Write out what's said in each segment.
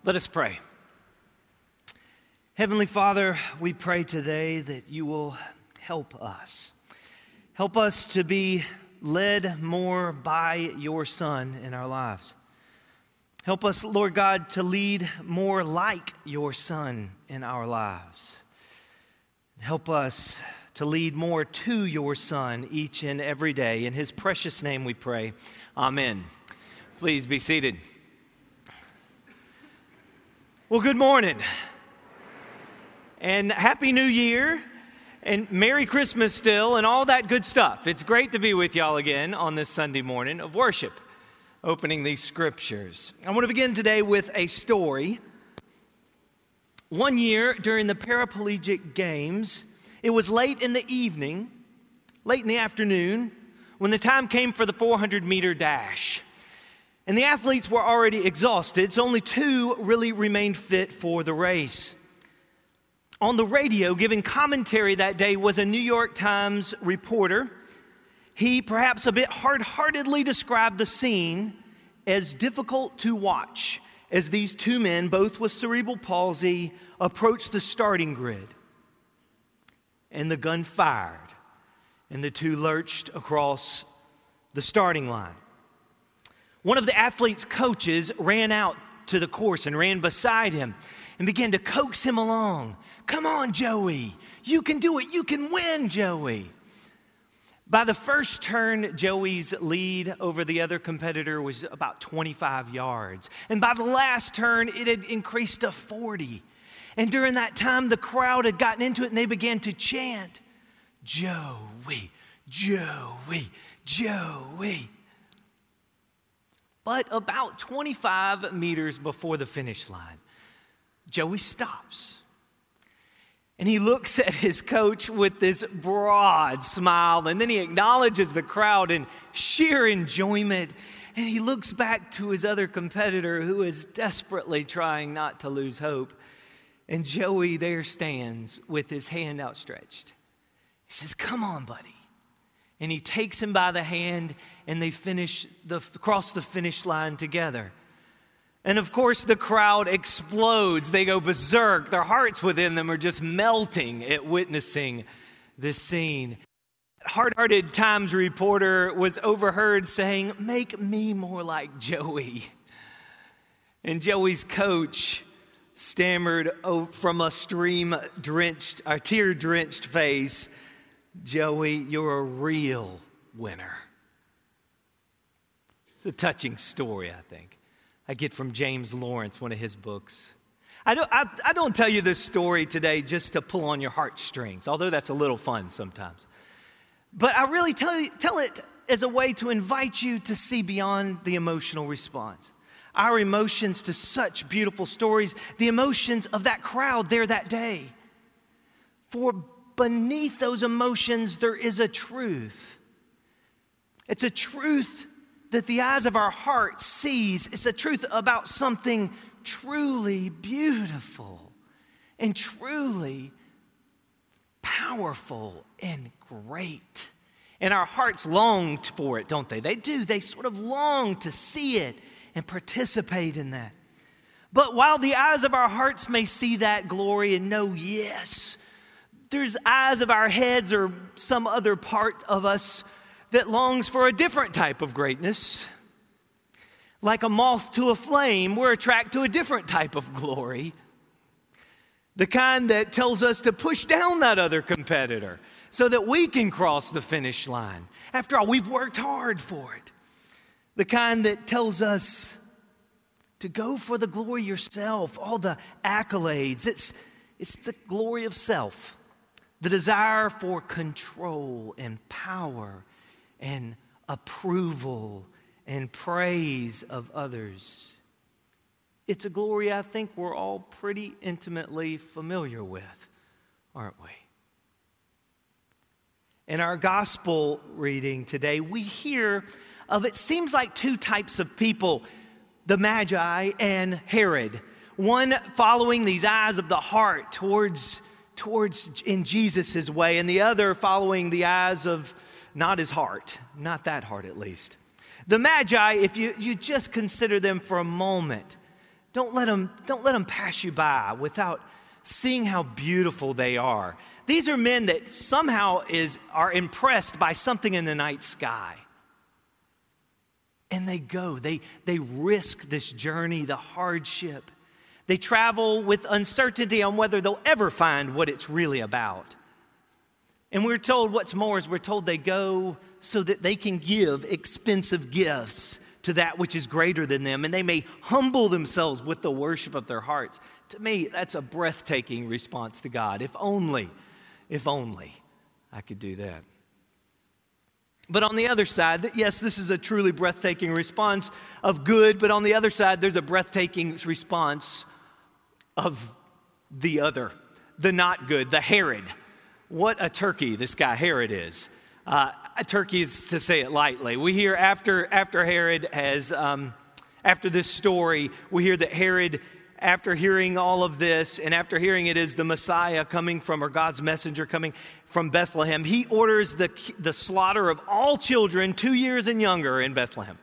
Let us pray. Heavenly Father, we pray today that you will help us. Help us to be led more by your Son in our lives. Help us, Lord God, to lead more like your Son in our lives. Help us to lead more to your Son each and every day. In his precious name we pray. Amen. Please be seated. Well, good morning. And Happy New Year. And Merry Christmas still and all that good stuff. It's great to be with y'all again on this Sunday morning of worship, opening these scriptures. I want to begin today with a story. One year during the Paraplegic Games, it was late in the afternoon, when the time came for the 400-meter dash. And the athletes were already exhausted, so only two really remained fit for the race. On the radio, giving commentary that day was a New York Times reporter. He, perhaps a bit hard-heartedly, described the scene as difficult to watch as these two men, both with cerebral palsy, approached the starting grid. And the gun fired, and the two lurched across the starting line. One of the athlete's coaches ran out to the course and ran beside him and began to coax him along. Come on, Joey. You can do it. You can win, Joey. By the first turn, Joey's lead over the other competitor was about 25 yards. And by the last turn, it had increased to 40. And during that time, the crowd had gotten into it and they began to chant, Joey, Joey, Joey. But about 25 meters before the finish line, Joey stops. And he looks at his coach with this broad smile, and then he acknowledges the crowd in sheer enjoyment. And he looks back to his other competitor who is desperately trying not to lose hope. And Joey there stands with his hand outstretched. He says, come on, buddy. And he takes him by the hand, and they cross the finish line together. And of course, the crowd explodes. They go berserk. Their hearts within them are just melting at witnessing this scene. Hard-hearted Times reporter was overheard saying, make me more like Joey. And Joey's coach stammered from a tear-drenched face, Joey, you're a real winner. It's a touching story, I think. I get from James Lawrence, one of his books. I don't tell you this story today just to pull on your heartstrings, although that's a little fun sometimes. But I really tell it as a way to invite you to see beyond the emotional response. Our emotions to such beautiful stories, the emotions of that crowd there that day. For beneath those emotions, there is a truth. It's a truth that the eyes of our heart sees. It's a truth about something truly beautiful and truly powerful and great. And our hearts long for it, don't they? They do. They sort of long to see it and participate in that. But while the eyes of our hearts may see that glory and know, yes, there's eyes of our heads or some other part of us that longs for a different type of greatness. Like a moth to a flame, we're attracted to a different type of glory. The kind that tells us to push down that other competitor so that we can cross the finish line. After all, we've worked hard for it. The kind that tells us to go for the glory yourself, all the accolades. It's the glory of self. The desire for control and power and approval and praise of others. It's a glory I think we're all pretty intimately familiar with, aren't we? In our gospel reading today, we hear of, it seems like, two types of people, the Magi and Herod. One following these eyes of the heart towards in Jesus' way, and the other following the eyes of not his heart, not that heart at least. The Magi, if you just consider them for a moment, Don't let them pass you by without seeing how beautiful they are. These are men that somehow are impressed by something in the night sky. And they go, they risk this journey, the hardship. They travel with uncertainty on whether they'll ever find what it's really about. And we're told, what's more, is we're told they go so that they can give expensive gifts to that which is greater than them, and they may humble themselves with the worship of their hearts. To me, that's a breathtaking response to God. If only I could do that. But on the other side, yes, this is a truly breathtaking response of good, but on the other side, there's a breathtaking response of the not good, the Herod. What a turkey this guy Herod is. A turkey is to say it lightly. We hear after Herod has, after this story, we hear that Herod, after hearing all of this, and after hearing it is the Messiah coming from, or God's messenger coming from Bethlehem, he orders the slaughter of all children 2 years and younger in Bethlehem.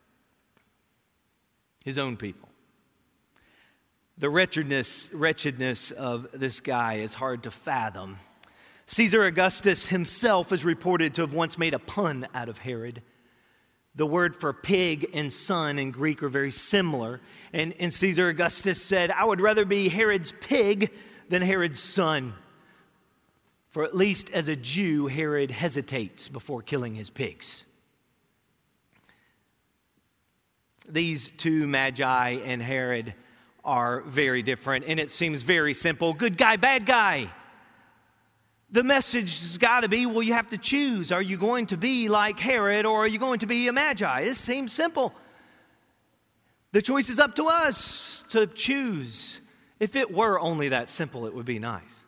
His own people. The wretchedness of this guy is hard to fathom. Caesar Augustus himself is reported to have once made a pun out of Herod. The word for pig and son in Greek are very similar. And Caesar Augustus said, I would rather be Herod's pig than Herod's son. For at least as a Jew, Herod hesitates before killing his pigs. These two magi and Herod are very different, and it seems very simple. Good guy, bad guy. The message has got to be, well, you have to choose. Are you going to be like Herod, or are you going to be a magi? This seems simple. The choice is up to us to choose. If it were only that simple, it would be nice.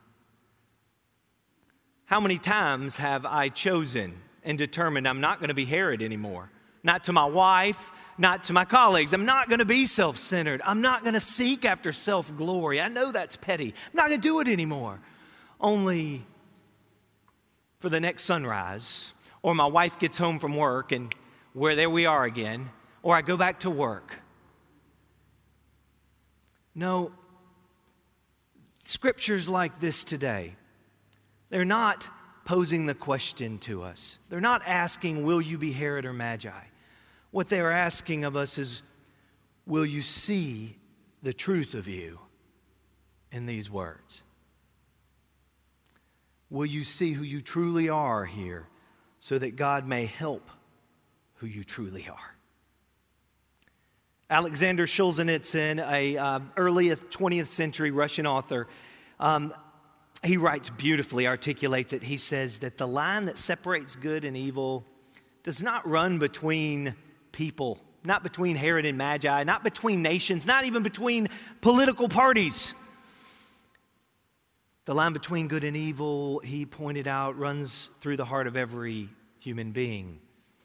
How many times have I chosen and determined I'm not going to be Herod anymore? Not to my wife, not to my colleagues. I'm not going to be self-centered. I'm not going to seek after self-glory. I know that's petty. I'm not going to do it anymore. Only for the next sunrise, or my wife gets home from work and there we are again, or I go back to work. No, scriptures like this today, they're not posing the question to us. They're not asking, will you be Herod or Magi? What they are asking of us is, will you see the truth of you in these words? Will you see who you truly are here so that God may help who you truly are? Alexander Solzhenitsyn, an early 20th century Russian author, he writes beautifully, articulates it. He says that the line that separates good and evil does not run between people, not between Herod and Magi, not between nations, not even between political parties. The line between good and evil, he pointed out, runs through the heart of every human being.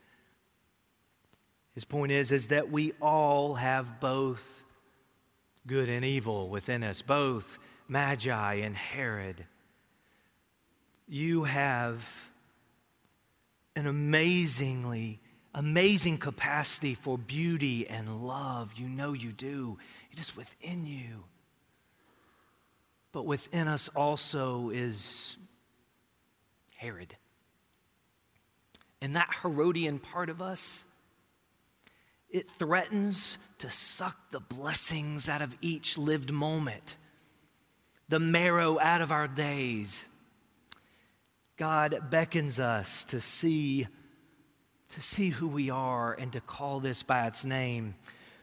His point is that we all have both good and evil within us, both Magi and Herod. You have an amazing capacity for beauty and love. You know you do. It is within you. But within us also is Herod. And that Herodian part of us, it threatens to suck the blessings out of each lived moment, the marrow out of our days. God beckons us to see who we are and to call this by its name,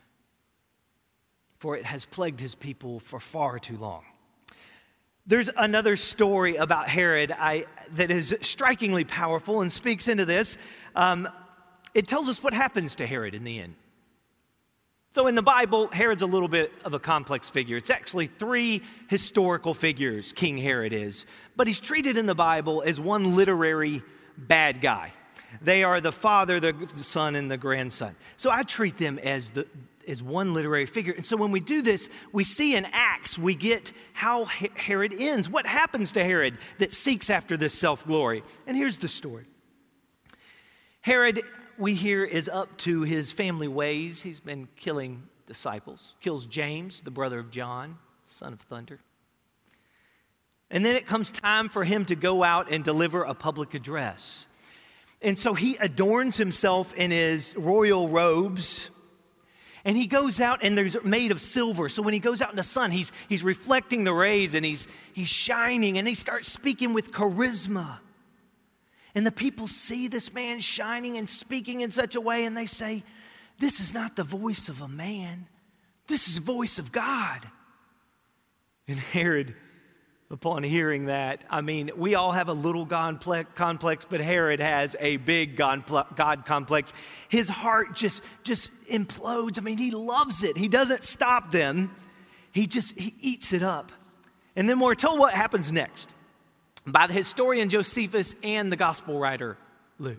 for it has plagued his people for far too long. There's another story about Herod that is strikingly powerful and speaks into this. It tells us what happens to Herod in the end. So in the Bible, Herod's a little bit of a complex figure. It's actually 3 historical figures, King Herod is. But he's treated in the Bible as one literary bad guy. They are the father, the son, and the grandson. So I treat them as one literary figure. And so when we do this, we see in Acts, we get how Herod ends. What happens to Herod that seeks after this self-glory? And here's the story. Herod, we hear, is up to his family ways. He's been killing disciples, kills James, the brother of John, son of thunder. And then it comes time for him to go out and deliver a public address. And so he adorns himself in his royal robes, and he goes out, and they're made of silver. So when he goes out in the sun, he's reflecting the rays, and he's shining, and he starts speaking with charisma. And the people see this man shining and speaking in such a way, and they say, this is not the voice of a man. This is the voice of God. And Herod, upon hearing that, I mean, we all have a little God complex, but Herod has a big God complex. His heart just implodes. I mean, he loves it. He doesn't stop them. He eats it up. And then we're told what happens next by the historian Josephus and the gospel writer Luke.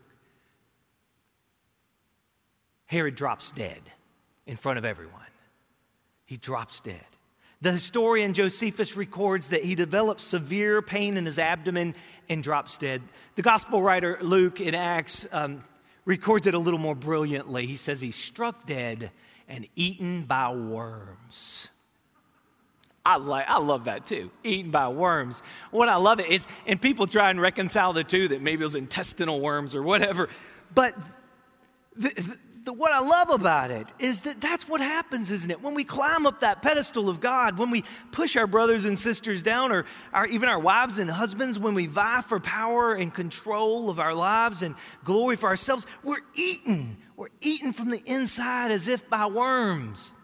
Herod drops dead in front of everyone. He drops dead. The historian Josephus records that he develops severe pain in his abdomen and drops dead. The gospel writer Luke in Acts records it a little more brilliantly. He says he's struck dead and eaten by worms. I love that too, eaten by worms. What I love it is, and people try and reconcile the two, that maybe it was intestinal worms or whatever. But what I love about it is that that's what happens, isn't it? When we climb up that pedestal of God, when we push our brothers and sisters down, or even our wives and husbands, when we vie for power and control of our lives and glory for ourselves, we're eaten. We're eaten from the inside as if by worms.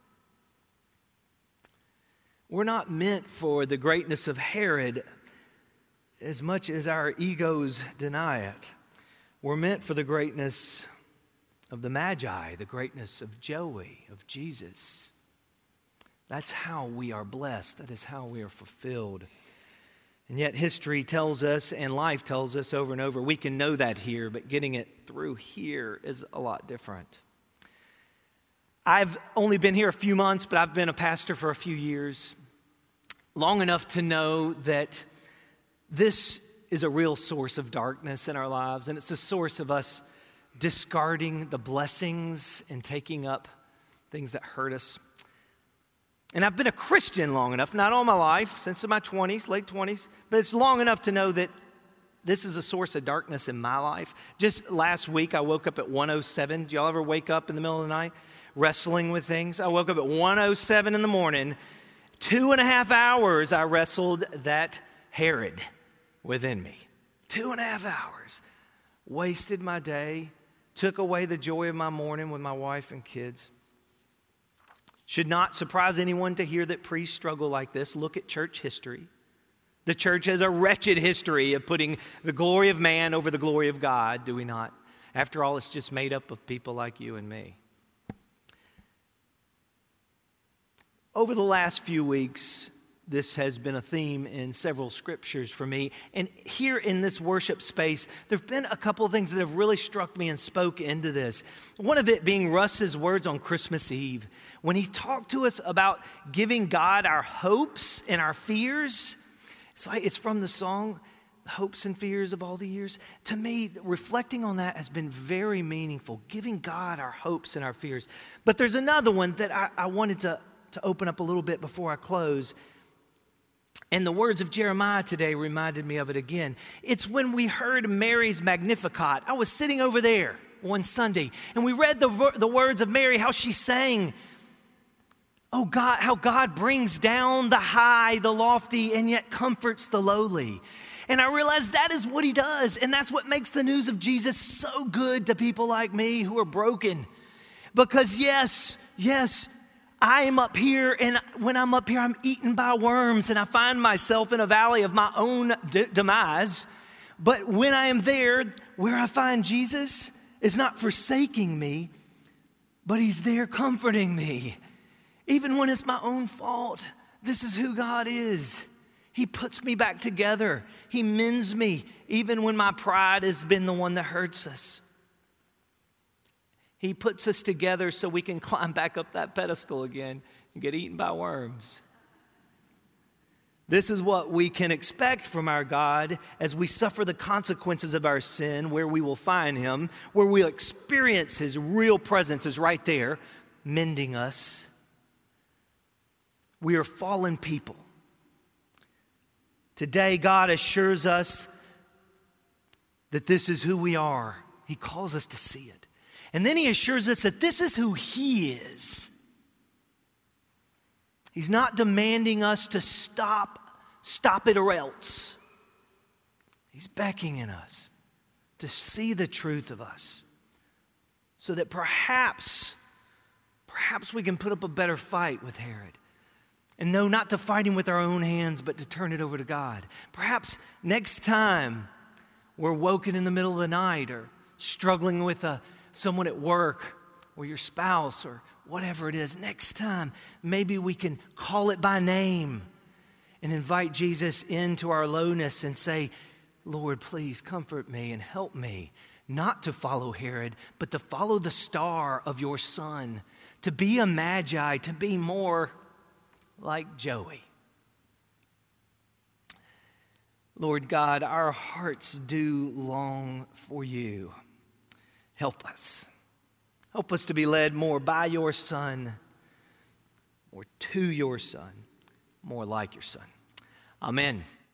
We're not meant for the greatness of Herod as much as our egos deny it. We're meant for the greatness of the Magi, the greatness of Joey, of Jesus. That's how we are blessed. That is how we are fulfilled. And yet history tells us and life tells us over and over, we can know that here, but getting it through here is a lot different. I've only been here a few months, but I've been a pastor for a few years, long enough to know that this is a real source of darkness in our lives, and it's a source of us discarding the blessings and taking up things that hurt us. And I've been a Christian long enough, not all my life, since my 20s, late 20s, but it's long enough to know that this is a source of darkness in my life. Just last week, I woke up at 1:07. Do y'all ever wake up in the middle of the night wrestling with things? I woke up at 1:07 in the morning. 2.5 hours I wrestled that Herod within me. 2.5 hours. Wasted my day. Took away the joy of my morning with my wife and kids. Should not surprise anyone to hear that priests struggle like this. Look at church history. The church has a wretched history of putting the glory of man over the glory of God, do we not? After all, it's just made up of people like you and me. Over the last few weeks, this has been a theme in several scriptures for me. And here in this worship space, there have been a couple of things that have really struck me and spoke into this. One of it being Russ's words on Christmas Eve. When he talked to us about giving God our hopes and our fears, it's from the song, Hopes and Fears of All the Years. To me, reflecting on that has been very meaningful, giving God our hopes and our fears. But there's another one that I wanted to open up a little bit before I close. And the words of Jeremiah today reminded me of it again. It's when we heard Mary's Magnificat. I was sitting over there one Sunday, and we read the words of Mary, how she sang, oh God, how God brings down the high, the lofty, and yet comforts the lowly. And I realized that is what he does, and that's what makes the news of Jesus so good to people like me who are broken. Because yes, I am up here, and when I'm up here, I'm eaten by worms, and I find myself in a valley of my own demise. But when I am there, where I find Jesus is not forsaking me, but he's there comforting me. Even when it's my own fault, this is who God is. He puts me back together. He mends me, even when my pride has been the one that hurts us. He puts us together so we can climb back up that pedestal again and get eaten by worms. This is what we can expect from our God as we suffer the consequences of our sin, where we will find him, where we'll experience his real presence is right there. mending us. We are fallen people. Today, God assures us that this is who we are. He calls us to see it. And then He assures us that this is who He is. He's not demanding us to stop it or else. He's beckoning us to see the truth of us so that perhaps we can put up a better fight with Herod. And no, not to fight him with our own hands, but to turn it over to God. Perhaps next time we're woken in the middle of the night or struggling with someone at work or your spouse or whatever it is, next time maybe we can call it by name and invite Jesus into our lowness and say, Lord, please comfort me and help me not to follow Herod, but to follow the star of your Son, to be a magi, to be more like Joey. Lord God, our hearts do long for you. Help us. Help us to be led more by your Son or to your Son, more like your Son. Amen.